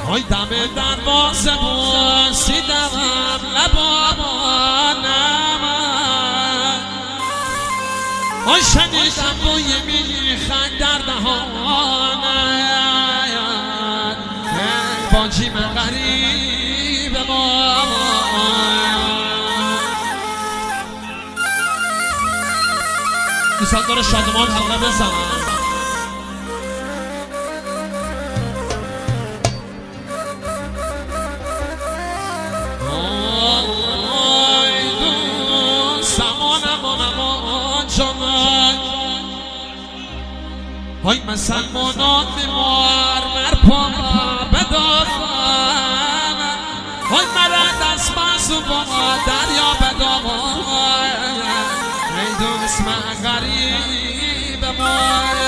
های دم دروازه بوسیدم لبامانم های شنیدم بوی میخند در دهانم باجی من غریب ما دوستان داره شادمان حلقه بزنم های مسلمانان بیمار مرپا بدارم های مرد از بازو با دریا بدارم ای دوست من غریب ما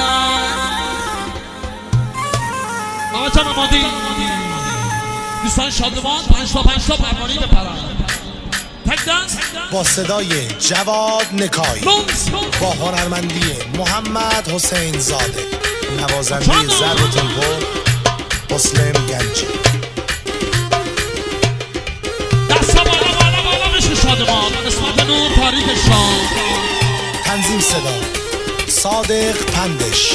آقا جان امادی دوستان شادمان 5 تا پروانه‌ای بپرن با صدای جواد نکایی با هنرمندی محمد حسین زاده نوازنده ضرب تمپو مسلم گنجی دستا بالا بشه شادمان قسمت نور تاریک شام تنظیم صدا صادق پندش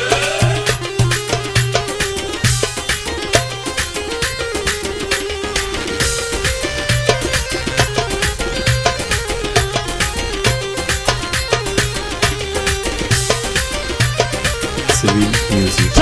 Civil Music.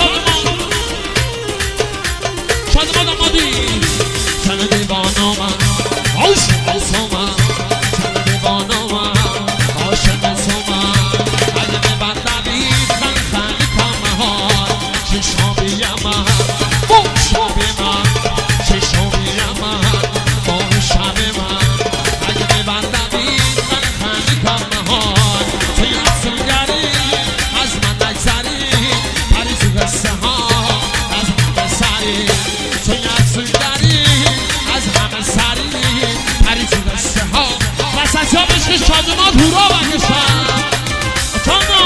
شادمان آمادی چند دیوانو من عاشق سومن چند دیوانو من عاشق سومن اگه ببندید من خیلی کمه های چشامی من شبی من چشامی من شب من اگه ببندید من خیلی کمه های توی افسونگری از من نگذری پری تو قصه ها از همه سری توی افسونگری از همه سری پری تو قصه ها وسط ها بشه شادمان هورا بکشن چانا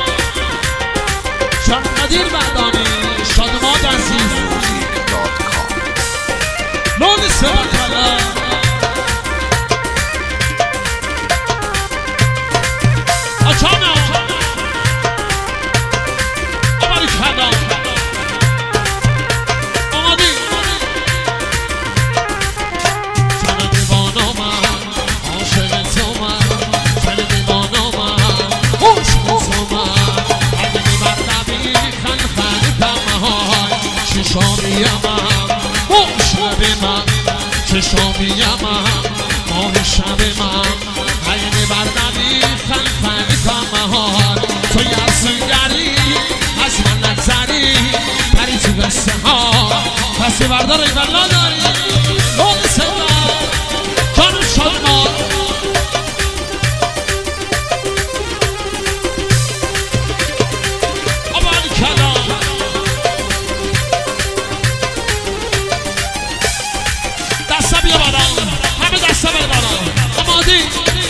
شاد قدیر بردانی شادمان عزیز نون سبکلا چانا چشامی من ماه شب من هیلی بردنی خلفنی کمهار توی افسونگری از من نگذری پری تو قصه ها پسی بردار ای بلا داری نوم صدا جانو شادمان آبان کلام بیا بالا همه دستا بیا بالا آمادی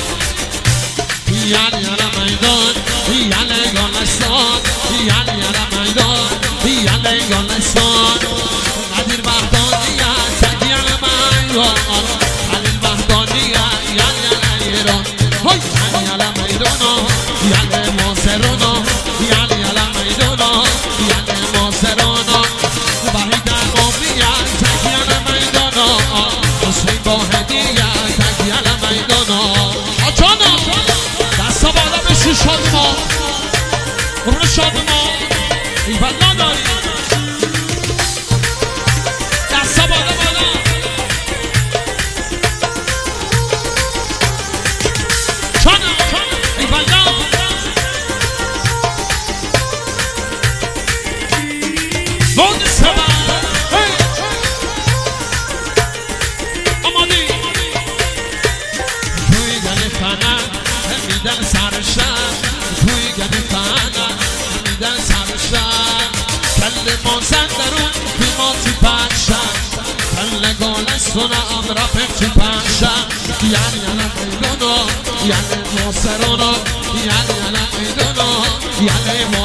یعنی میدان یعنی گلستان یعنی میدان یعنی گلستان ندیر وحدانیت تکیه میدان خلیل وحدانیت یعنی ایران های یعنی میدان یعنی ماسرونا یعنی میدان یعنی ماسرونا وحید امامیت تکیه میدان مسلم با هدیه تکیه میدانا آجانا دستا بالا بشی شادمان برو شادمان ایبال نداری دستا بالا چانا ایبال نون سبا میدن سرشن توی گنه فنن میدن سرشن کل مازن درون بیماتی پنشن کل گالستون امرا پکتی پنشن یعنی میدونو یعنی ماسرونا یعنی میدونو یعنی